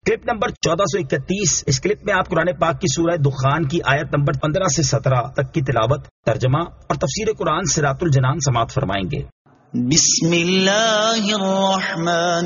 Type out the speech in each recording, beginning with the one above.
Clip number 1431۔ اس clip میں آپ قرآن پاک کی سورہ دخان کی آیت نمبر 15 سے 17 تک کی تلاوت، ترجمہ اور تفسیر قرآن صراط الجنان سماعت فرمائیں گے۔ بسم اللہ الرحمن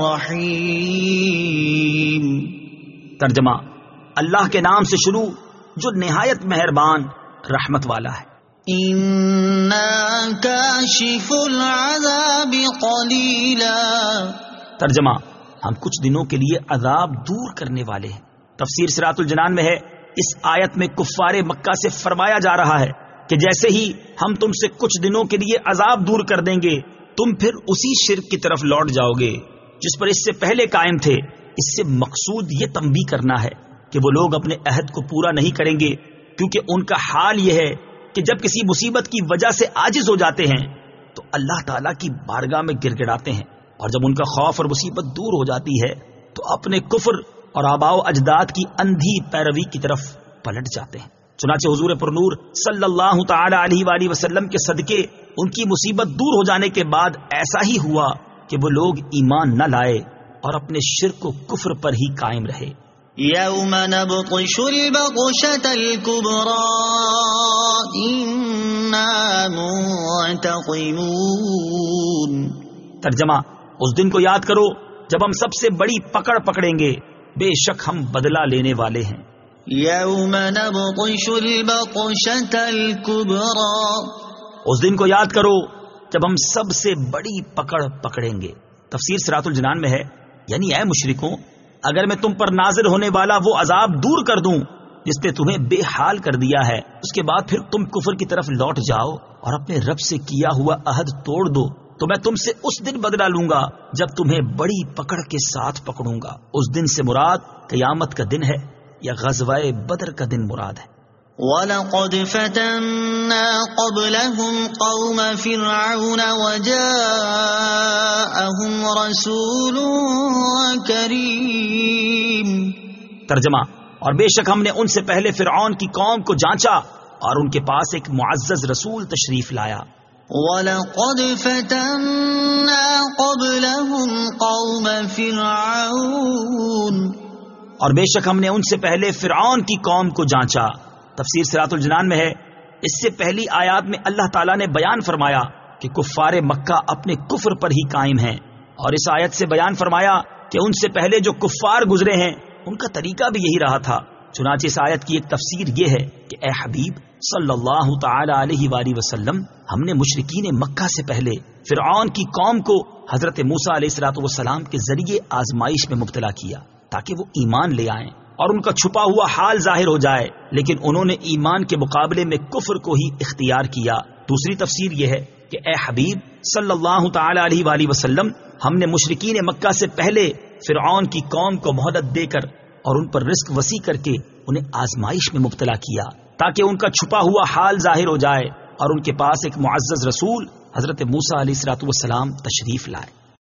الرحیم۔ ترجمہ: اللہ کے نام سے شروع جو نہایت مہربان رحمت والا ہے۔ انا کاشف العذاب قلیلا۔ ترجمہ: ہم کچھ دنوں کے لیے عذاب دور کرنے والے ہیں۔ تفسیر صراط الجنان میں ہے، اس آیت میں کفار مکہ سے فرمایا جا رہا ہے کہ جیسے ہی ہم تم سے کچھ دنوں کے لیے عذاب دور کر دیں گے، تم پھر اسی شرک کی طرف لوٹ جاؤ گے جس پر اس سے پہلے قائم تھے۔ اس سے مقصود یہ تنبیہ کرنا ہے کہ وہ لوگ اپنے عہد کو پورا نہیں کریں گے، کیونکہ ان کا حال یہ ہے کہ جب کسی مصیبت کی وجہ سے عاجز ہو جاتے ہیں تو اللہ تعالیٰ کی بارگاہ میں گر گڑاتے ہیں، اور جب ان کا خوف اور مصیبت دور ہو جاتی ہے تو اپنے کفر اور آباء و اجداد کی اندھی پیروی کی طرف پلٹ جاتے ہیں۔ چنانچہ حضور پرنور صلی اللہ تعالی علیہ وآلہ وسلم کے صدقے ان کی مصیبت دور ہو جانے کے بعد ایسا ہی ہوا کہ وہ لوگ ایمان نہ لائے اور اپنے شرک و کفر پر ہی قائم رہے۔ یوم نبطش البطشۃ الکبریٰ انا منتقمون۔ ترجمہ: اس دن کو یاد کرو جب ہم سب سے بڑی پکڑ پکڑیں گے، بے شک ہم بدلہ لینے والے ہیں۔ یوم نبطش البطشۃ الکبریٰ۔ اس دن کو یاد کرو جب ہم سب سے بڑی پکڑ پکڑیں گے۔ تفسیر صراط الجنان میں ہے، یعنی اے مشرکوں، اگر میں تم پر نازل ہونے والا وہ عذاب دور کر دوں جس نے تمہیں بے حال کر دیا ہے، اس کے بعد پھر تم کفر کی طرف لوٹ جاؤ اور اپنے رب سے کیا ہوا عہد توڑ دو، تو میں تم سے اس دن بدلہ لوں گا جب تمہیں بڑی پکڑ کے ساتھ پکڑوں گا۔ اس دن سے مراد قیامت کا دن ہے یا غزوہ بدر کا دن مراد ہے۔ وَلَقَدْ فَتَنَّا قَبْلَهُمْ قَوْمَ فِرْعَوْنَ وَجَاءَهُمْ رَسُولٌ كَرِيمٌ۔ ترجمہ: اور بے شک ہم نے ان سے پہلے فرعون کی قوم کو جانچا اور ان کے پاس ایک معزز رسول تشریف لایا۔ وَلَقَدْ فَتَنَّا قَبْلَهُمْ قَوْمَ فِرْعَوْنَ۔ اور بے شک ہم نے ان سے پہلے فرعون کی قوم کو جانچا۔ تفسیر صراط الجنان میں ہے، اس سے پہلی آیات میں اللہ تعالیٰ نے بیان فرمایا کہ کفار مکہ اپنے کفر پر ہی قائم ہیں، اور اس آیت سے بیان فرمایا کہ ان سے پہلے جو کفار گزرے ہیں ان کا طریقہ بھی یہی رہا تھا۔ چنانچہ اس آیت کی ایک تفسیر یہ ہے کہ اے حبیب صلی اللہ تعالی علیہ وآلہ وسلم، ہم نے مشرکین مکہ سے پہلے فرعون کی قوم کو حضرت موسیٰ علیہ الصلوۃ والسلام کے ذریعے آزمائش میں مبتلا کیا تاکہ وہ ایمان لے آئیں اور ان کا چھپا ہوا حال ظاہر ہو جائے، لیکن انہوں نے ایمان کے مقابلے میں کفر کو ہی اختیار کیا۔ دوسری تفسیر یہ ہے کہ اے حبیب صلی اللہ تعالی علیہ وآلہ وسلم، ہم نے مشرکین مکہ سے پہلے فرعون کی قوم کو مہلت دے کر اور ان پر رزق وسیع کر کے انہیں آزمائش میں مبتلا کیا تاکہ ان کا چھپا ہوا حال ظاہر ہو جائے اور ان کے پاس ایک معزز رسول حضرت موسیٰ علیہ الصلوۃ والسلام تشریف لائے۔